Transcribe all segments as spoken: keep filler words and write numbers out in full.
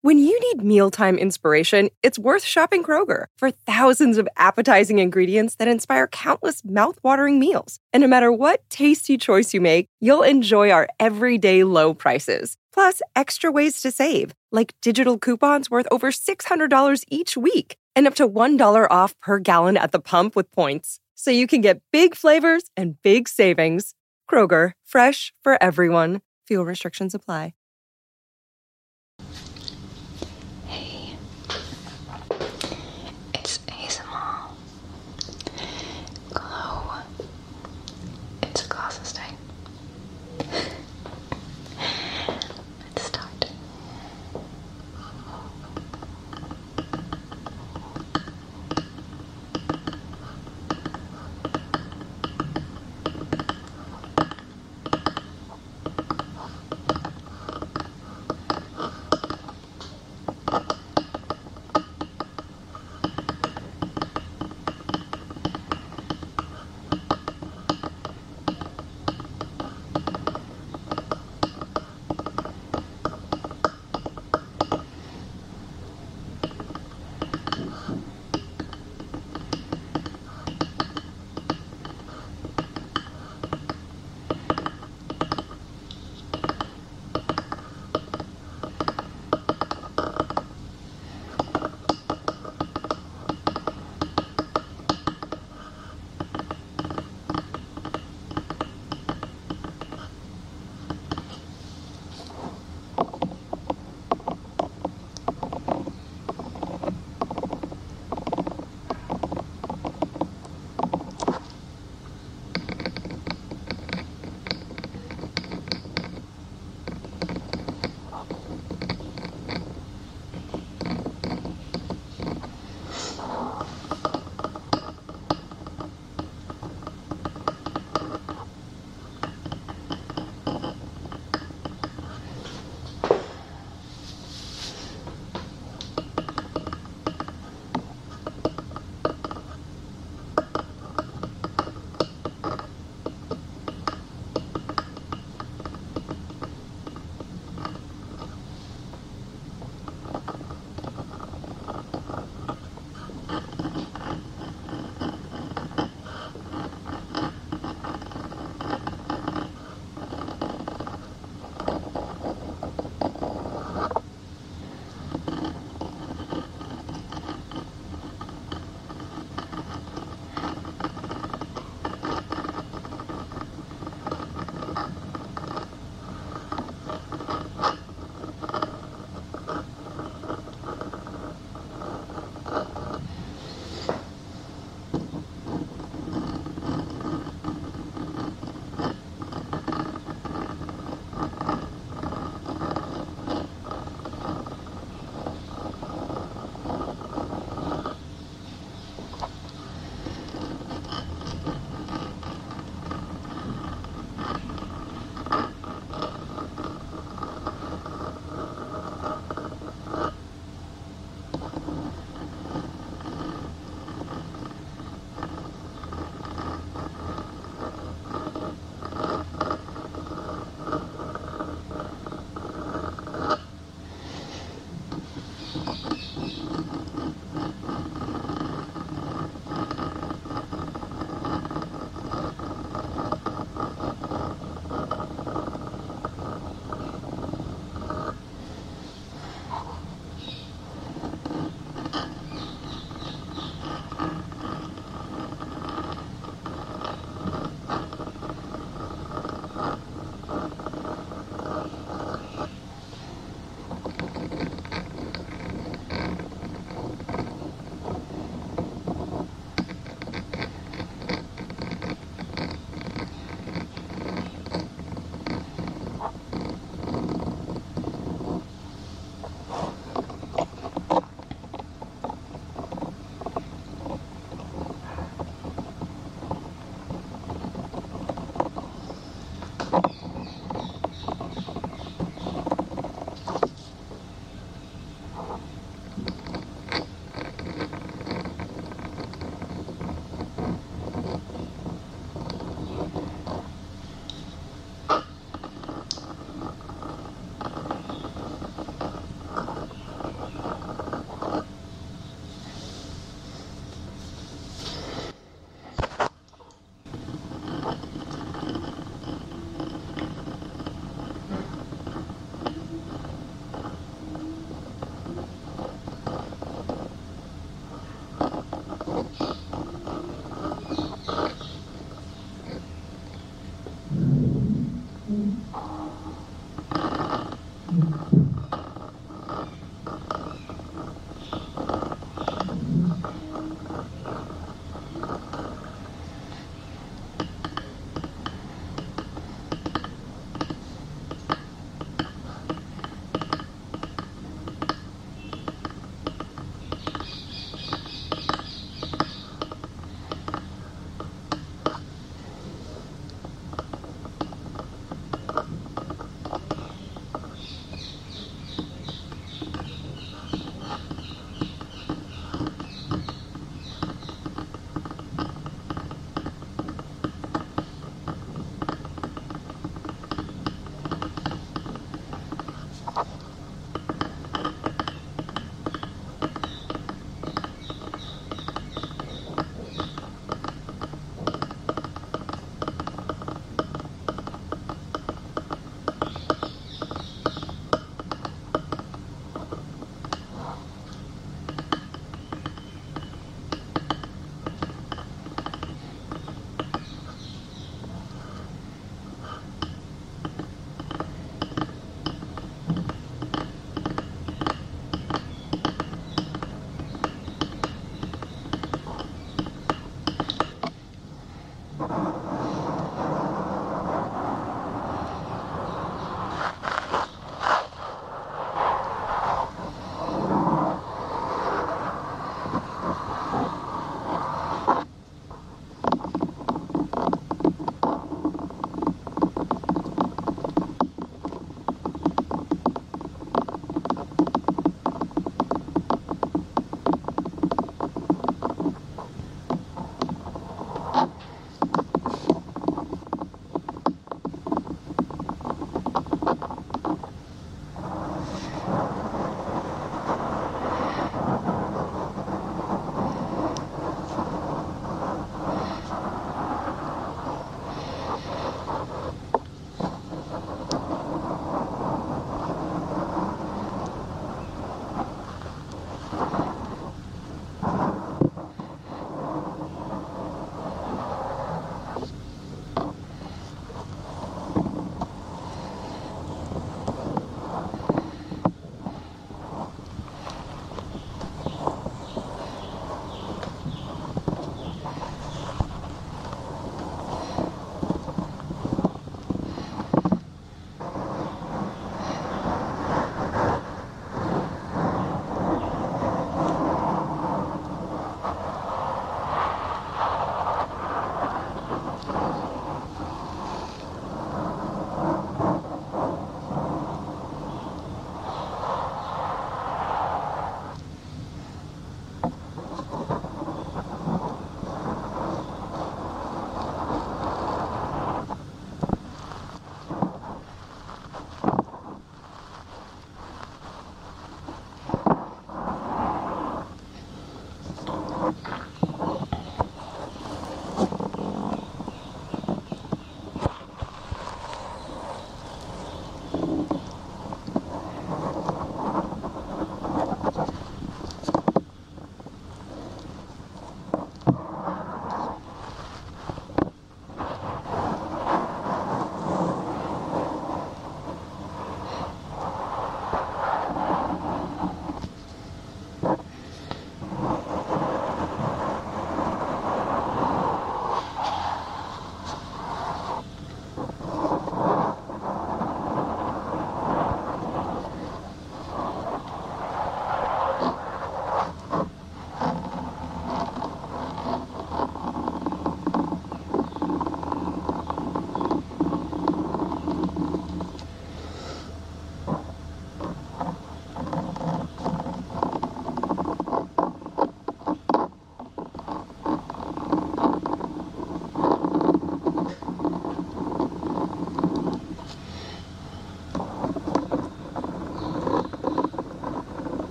When you need mealtime inspiration, it's worth shopping Kroger for thousands of appetizing ingredients that inspire countless mouth-watering meals. And no matter what tasty choice you make, you'll enjoy our everyday low prices. Plus, extra ways to save, like digital coupons worth over six hundred dollars each week and up to one dollar off per gallon at the pump with points. So you can get big flavors and big savings. Kroger, fresh for everyone. Fuel restrictions apply. Hey, it's A S M R. Glow. It's a glasses day. Let's start.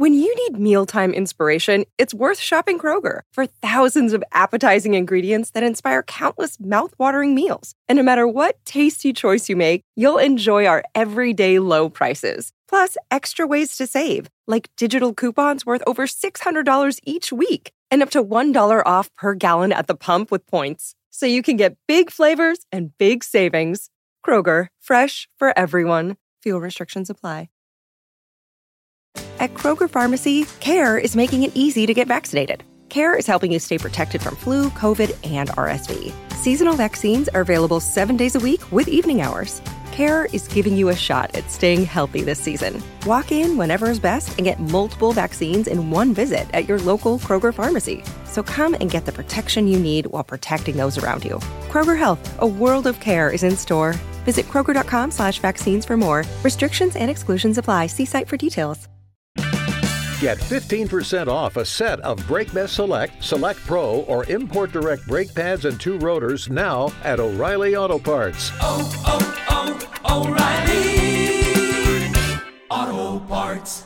When you need mealtime inspiration, it's worth shopping Kroger for thousands of appetizing ingredients that inspire countless mouth-watering meals. And no matter what tasty choice you make, you'll enjoy our everyday low prices. Plus, extra ways to save, like digital coupons worth over six hundred dollars each week and up to one dollar off per gallon at the pump with points. So you can get big flavors and big savings. Kroger, fresh for everyone. Fuel restrictions apply. At Kroger Pharmacy, CARE is making it easy to get vaccinated. CARE is helping you stay protected from flu, COVID, and R S V. Seasonal vaccines are available seven days a week with evening hours. CARE is giving you a shot at staying healthy this season. Walk in whenever is best and get multiple vaccines in one visit at your local Kroger Pharmacy. So come and get the protection you need while protecting those around you. Kroger Health, a world of care is in store. Visit kroger.com slash vaccines for more. Restrictions and exclusions apply. See site for details. Get fifteen percent off a set of BrakeBest Select, Select Pro, or Import Direct brake pads and two rotors now at O'Reilly Auto Parts. Oh, oh, oh, O'Reilly Auto Parts.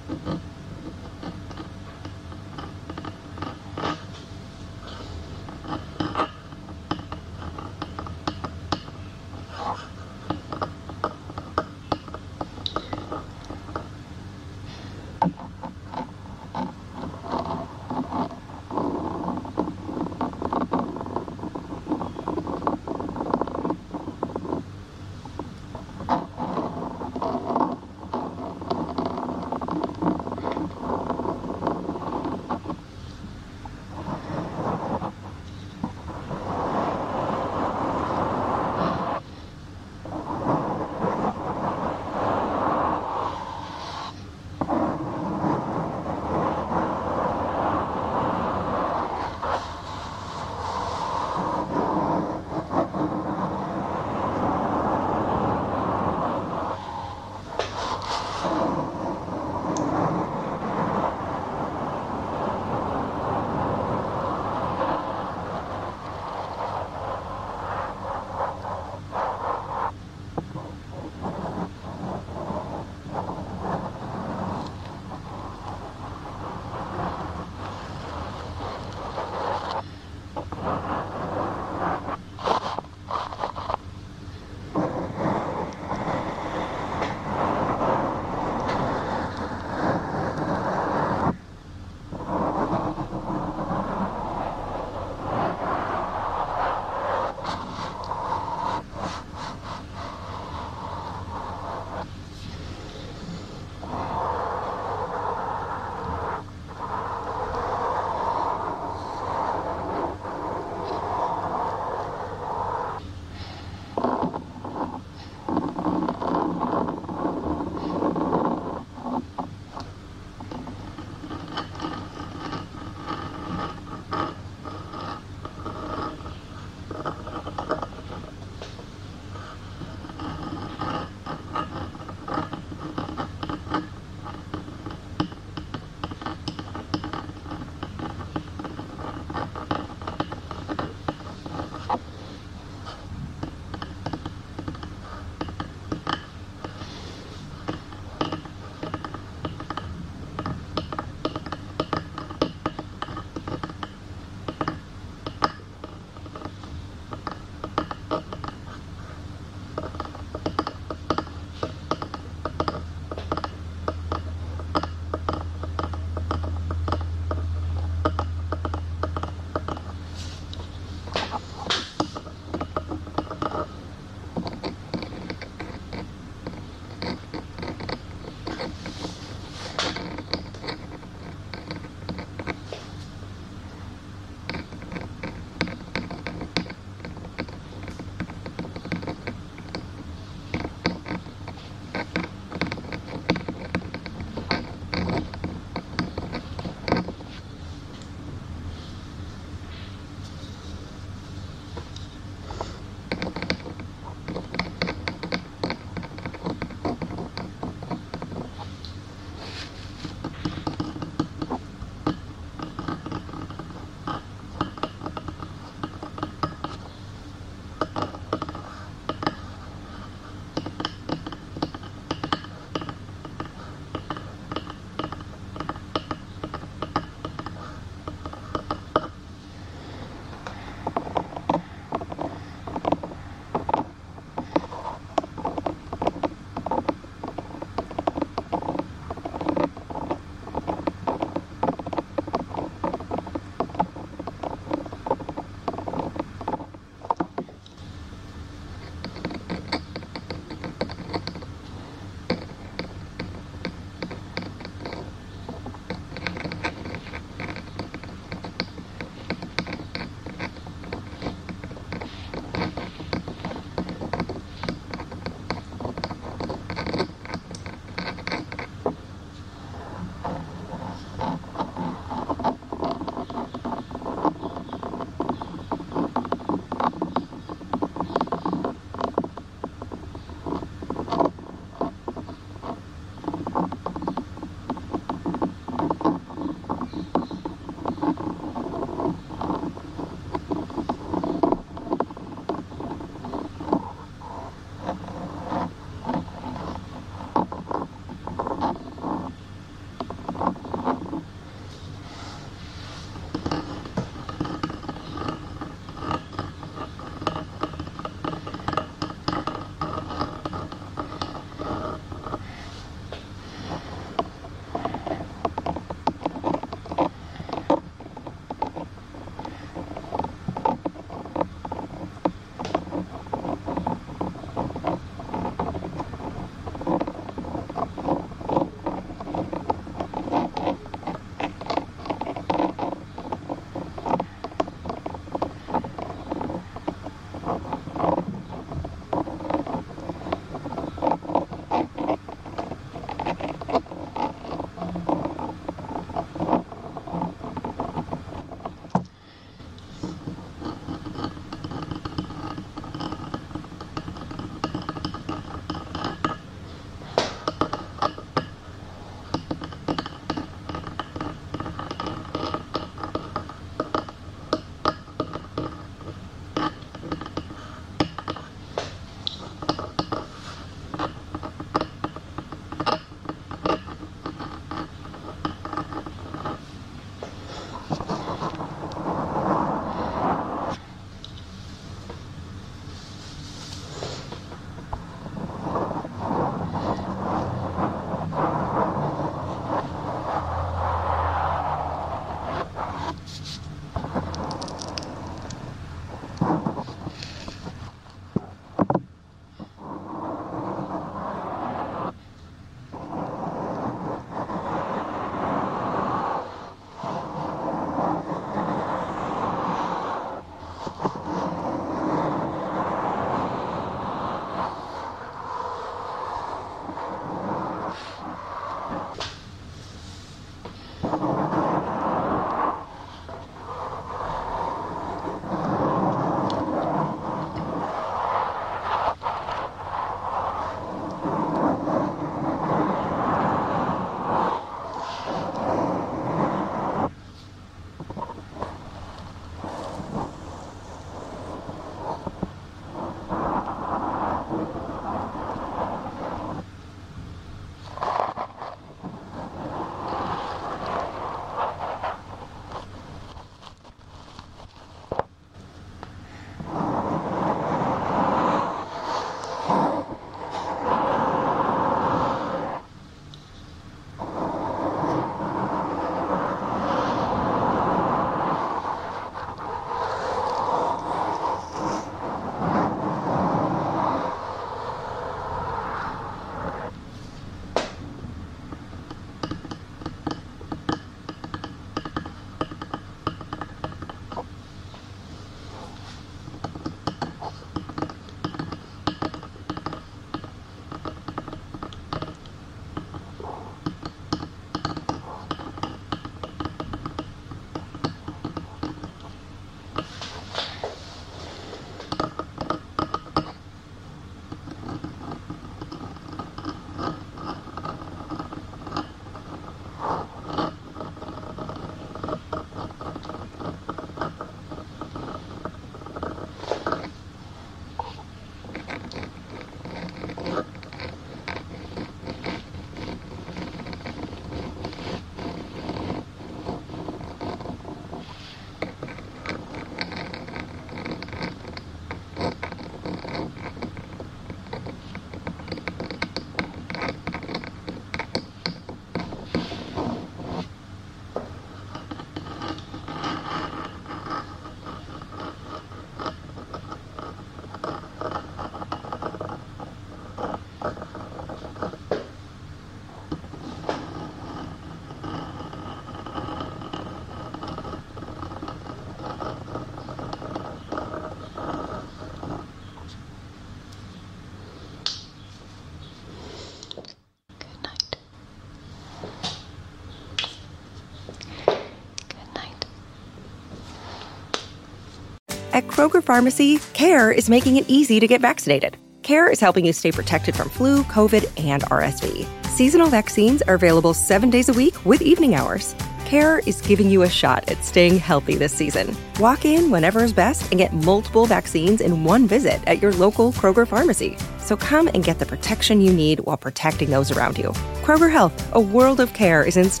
At Kroger Pharmacy, CARE is making it easy to get vaccinated. CARE is helping you stay protected from flu, COVID, and R S V. Seasonal vaccines are available seven days a week with evening hours. CARE is giving you a shot at staying healthy this season. Walk in whenever is best and get multiple vaccines in one visit at your local Kroger Pharmacy. So come and get the protection you need while protecting those around you. Kroger Health, a world of care is in store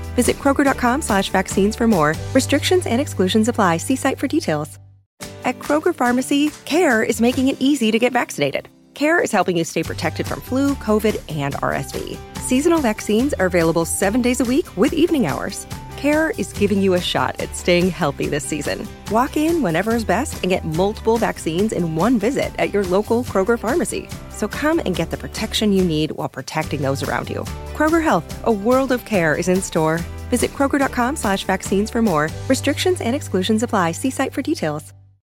Visit Kroger.com slash vaccines for more. Restrictions and exclusions apply. See site for details. At Kroger Pharmacy, CARE is making it easy to get vaccinated. CARE is helping you stay protected from flu, COVID, and R S V. Seasonal vaccines are available seven days a week with evening hours. CARE is giving you a shot at staying healthy this season. Walk in whenever is best and get multiple vaccines in one visit at your local Kroger pharmacy. So come and get the protection you need while protecting those around you. Kroger Health, a world of care is in store. Visit Kroger.com slash vaccines for more. Restrictions and exclusions apply. See site for details.